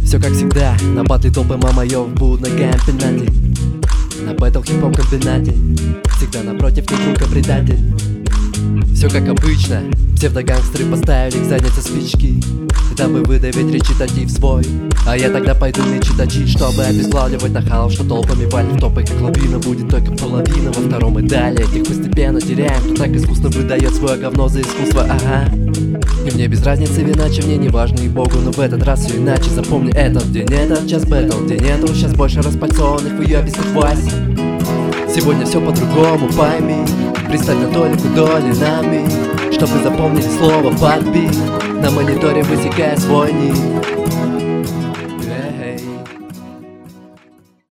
Все как всегда, на батле топы мамаёв будут ногами пенальти. На бэтл хип-хоп комбинате всегда напротив не друга предатель. Все как обычно, псевдогангстеры поставили к заднице спички, дабы выдавить речитатив свой. А я тогда пойду мечтать, чтобы обезглавливать нахалов, что толпами валит в топы, как лавина. Будет только половина во втором и далее. Их постепенно теряем, кто так искусно выдает свое говно за искусство, ага. И мне без разницы, иначе мне не важно и богу, но в этот раз все иначе. Запомни этот день, этот час бэтл, день нету сейчас больше распальцованных в ее бесных власть. Сегодня все по-другому, пойми, пристать на толику доли нами, чтобы запомнить слово подбит, на мониторе высекая свой ник.